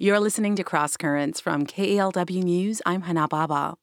You're listening to Cross Currents from KALW News. I'm Hana Baba.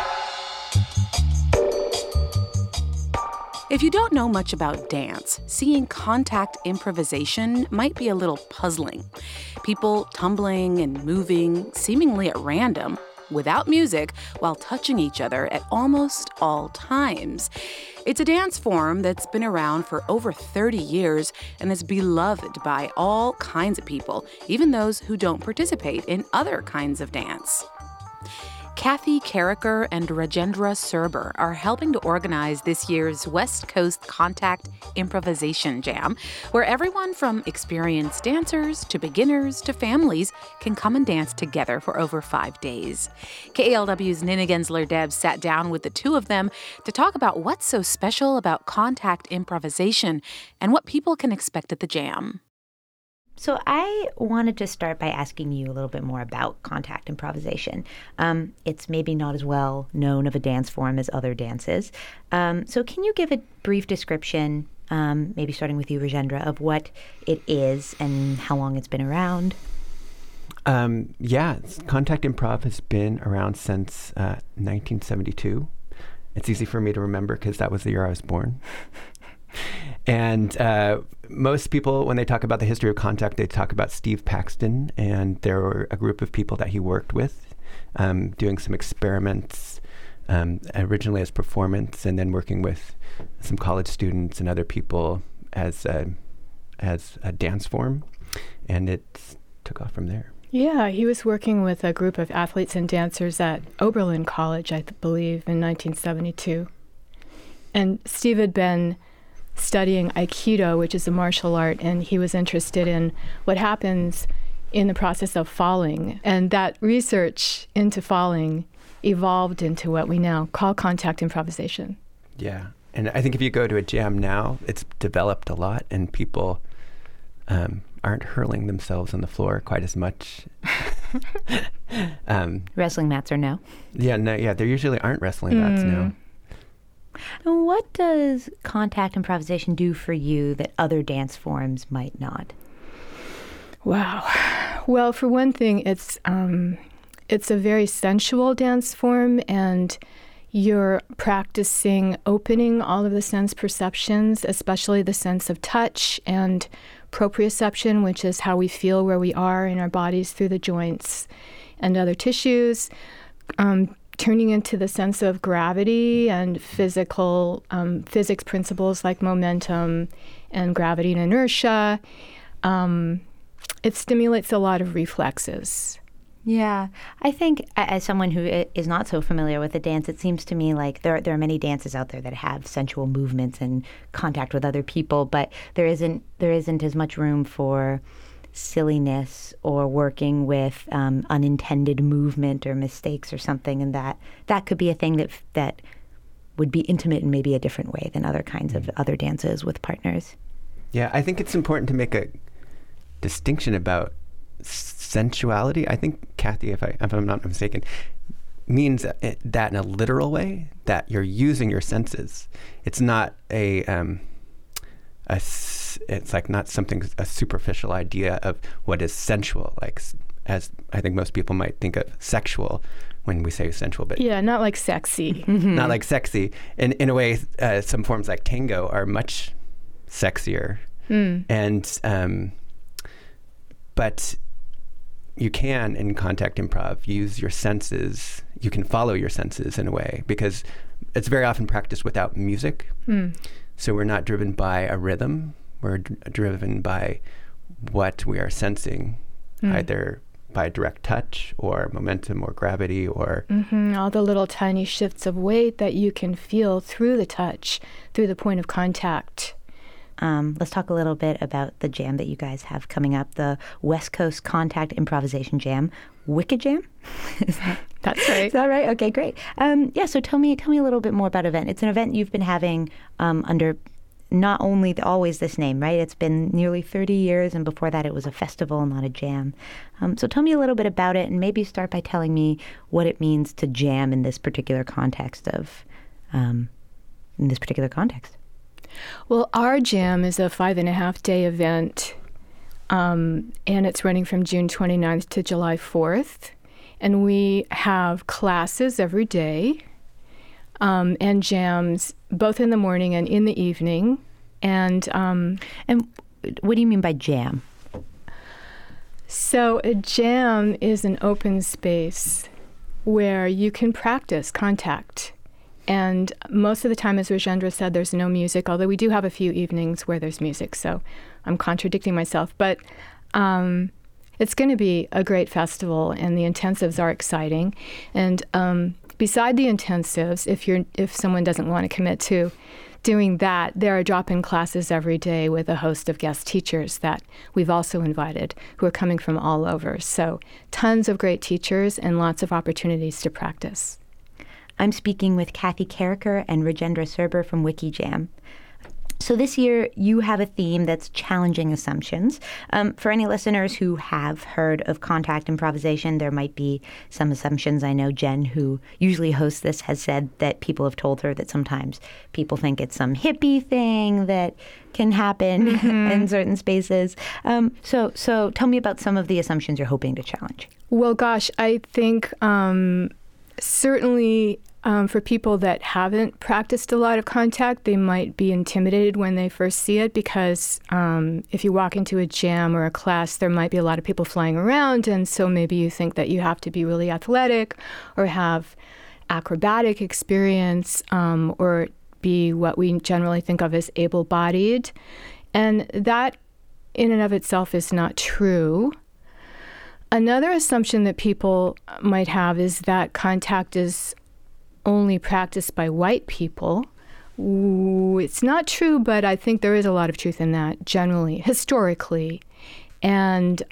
If you don't know much about dance, seeing contact improvisation might be a little puzzling. People tumbling and moving, seemingly at random, without music, while touching each other at almost all times. It's a dance form that's been around for over 30 years and is beloved by all kinds of people, even those who don't participate in other kinds of dance. Kathy Carricker and Rajendra Serber are helping to organize this year's West Coast Contact Improvisation Jam, where everyone from experienced dancers to beginners to families can come and dance together for over 5 days. KALW's Nina Gensler-Debs sat down with the two of them to talk about what's so special about contact improvisation and what people can expect at the jam. So I wanted to start by asking you a little bit more about contact improvisation. It's maybe not as well known of a dance form as other dances. So can you give a brief description, maybe starting with you, Rajendra, of what it is and how long it's been around? Contact improv has been around since 1972. It's easy for me to remember because that was the year I was born. And most people, when they talk about the history of contact, they talk about Steve Paxton, and there were a group of people that he worked with, doing some experiments, originally as performance, and then working with some college students and other people as a dance form, and it took off from there. Yeah, he was working with a group of athletes and dancers at Oberlin College, I believe, in 1972. And Steve had been studying Aikido, which is a martial art, and he was interested in what happens in the process of falling. And that research into falling evolved into what we now call contact improvisation. Yeah, and I think if you go to a jam now, it's developed a lot, and people aren't hurling themselves on the floor quite as much. Wrestling mats are no? There usually aren't wrestling mats now. And what does contact improvisation do for you that other dance forms might not? Wow. Well, for one thing, it's a very sensual dance form, and you're practicing opening all of the sense perceptions, especially the sense of touch and proprioception, which is how we feel where we are in our bodies through the joints and other tissues. Turning into the sense of gravity and physics principles like momentum and gravity and inertia. It stimulates a lot of reflexes. Yeah. I think as someone who is not so familiar with the dance, it seems to me like there are many dances out there that have sensual movements and contact with other people, but there isn't as much room for silliness or working with unintended movement or mistakes or something, and that could be a thing that would be intimate in maybe a different way than other kinds of other dances with partners. Yeah, I think it's important to make a distinction about sensuality. I think Kathy, if I'm not mistaken, means that in a literal way, that you're using your senses. It's not it's like not a superficial idea of what is sensual, like as I think most people might think of sexual when we say sensual, but not like sexy. Not like sexy. And in a way, some forms like tango are much sexier. And but you can, in contact improv, use your senses. You can follow your senses in a way, because it's very often practiced without music. So we're not driven by a rhythm. We're driven by what we are sensing, either by direct touch or momentum or gravity or... all the little tiny shifts of weight that you can feel through the touch, through the point of contact. Let's talk a little bit about the jam that you guys have coming up, the West Coast Contact Improvisation Jam, Wicked Jam? That's right. Is that right? Okay, great. So tell me a little bit more about the event. It's an event you've been having under not only always this name, right? It's been nearly 30 years, and before that it was a festival, not a jam. So tell me a little bit about it, and maybe start by telling me what it means to jam in this particular context Well, our jam is a 5.5-day event And it's running from June 29th to July 4th. And we have classes every day and jams both in the morning and in the evening. And what do you mean by jam? So a jam is an open space where you can practice contact. And most of the time, as Rajendra said, there's no music, although we do have a few evenings where there's music, so I'm contradicting myself. But it's going to be a great festival, and the intensives are exciting. And beside the intensives, if someone doesn't want to commit to doing that, there are drop-in classes every day with a host of guest teachers that we've also invited who are coming from all over. So tons of great teachers and lots of opportunities to practice. I'm speaking with Kathy Carriker and Rajendra Serber from WikiJam. So this year, you have a theme that's challenging assumptions. For any listeners who have heard of contact improvisation, there might be some assumptions. I know Jen, who usually hosts this, has said that people have told her that sometimes people think it's some hippie thing that can happen in certain spaces. So tell me about some of the assumptions you're hoping to challenge. Well, gosh, I think certainly for people that haven't practiced a lot of contact, they might be intimidated when they first see it because if you walk into a jam or a class, there might be a lot of people flying around, and so maybe you think that you have to be really athletic or have acrobatic experience or be what we generally think of as able-bodied. And that in and of itself is not true. Another assumption that people might have is that contact is only practiced by white people. It's not true, but I think there is a lot of truth in that generally, historically. And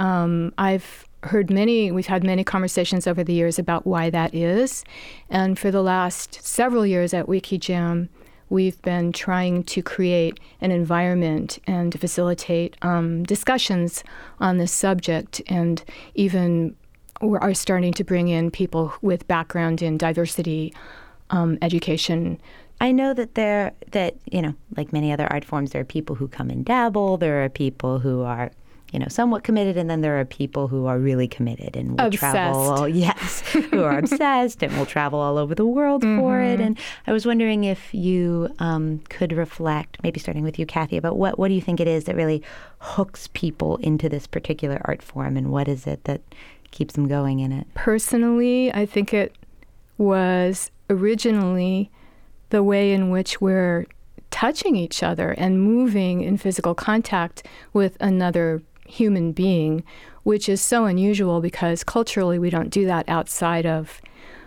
we've had many conversations over the years about why that is. And for the last several years at WikiJam, we've been trying to create an environment and to facilitate discussions on this subject, and even are starting to bring in people with background in diversity education. I know that like many other art forms, there are people who come and dabble. There are people who are, somewhat committed, and then there are people who are really committed and will travel. Yes, who are obsessed and will travel all over the world for it. And I was wondering if you could reflect, maybe starting with you, Kathy, about what do you think it is that really hooks people into this particular art form, and what is it that keeps them going in it? Personally, I think it was originally the way in which we're touching each other and moving in physical contact with another human being, which is so unusual because culturally we don't do that outside of,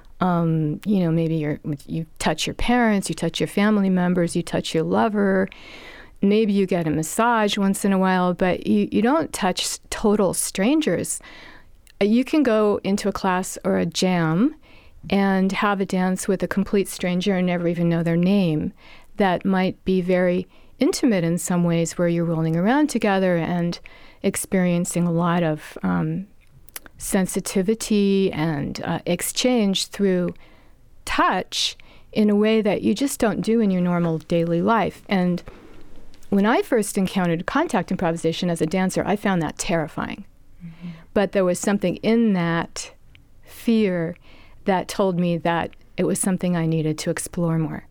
maybe you touch your parents, you touch your family members, you touch your lover, maybe you get a massage once in a while, but you don't touch total strangers. You can go into a class or a jam and have a dance with a complete stranger and never even know their name. That might be very intimate in some ways, where you're rolling around together and experiencing a lot of sensitivity and exchange through touch in a way that you just don't do in your normal daily life. And when I first encountered contact improvisation as a dancer, I found that terrifying. But there was something in that fear that told me that it was something I needed to explore more.